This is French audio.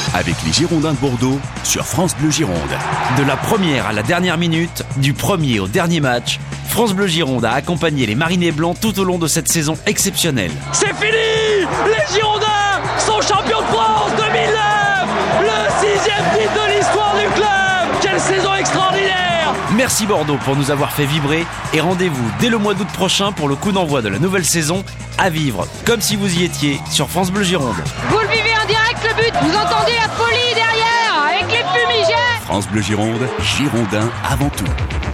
avec les Girondins de Bordeaux sur France Bleu Gironde. De la première à la dernière minute, du premier au dernier match, France Bleu Gironde a accompagné les Marinés Blancs tout au long de cette saison exceptionnelle. C'est fini! Les Girondins sont champions de France 2009! Le 6e titre de l'histoire du club! Quelle saison extraordinaire! Merci Bordeaux pour nous avoir fait vibrer et rendez-vous dès le mois d'août prochain pour le coup d'envoi de la nouvelle saison à vivre comme si vous y étiez sur France Bleu Gironde. Vous le vivez en direct le but, vous entendez la folie derrière avec les fumigènes. France Bleu Gironde, Girondins avant tout.